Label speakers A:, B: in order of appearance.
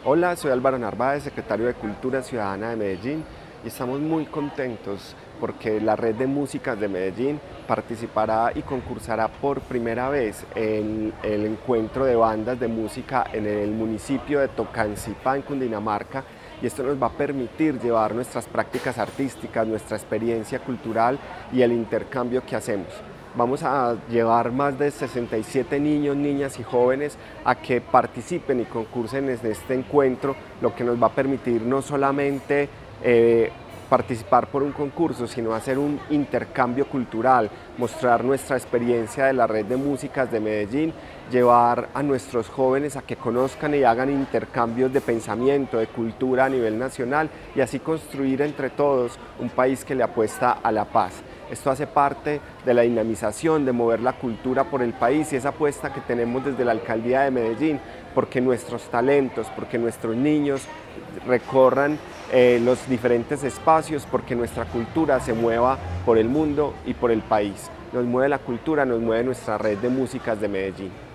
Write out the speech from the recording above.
A: Hola, soy Álvaro Narváez, secretario de Cultura Ciudadana de Medellín, y estamos muy contentos porque la Red de Músicas de Medellín participará y concursará por primera vez en el encuentro de bandas de música en el municipio de Tocancipá, en Cundinamarca, y esto nos va a permitir llevar nuestras prácticas artísticas, nuestra experiencia cultural y el intercambio que hacemos. Vamos a llevar más de 67 niños, niñas y jóvenes a que participen y concursen en este encuentro, lo que nos va a permitir no solamente participar por un concurso, sino hacer un intercambio cultural, mostrar nuestra experiencia de la Red de Músicas de Medellín, llevar a nuestros jóvenes a que conozcan y hagan intercambios de pensamiento, de cultura a nivel nacional, y así construir entre todos un país que le apuesta a la paz. Esto hace parte de la dinamización, de mover la cultura por el país, y esa apuesta que tenemos desde la Alcaldía de Medellín, porque nuestros talentos, porque nuestros niños recorran los diferentes espacios, porque nuestra cultura se mueva por el mundo y por el país. Nos mueve la cultura, nos mueve nuestra Red de Músicas de Medellín.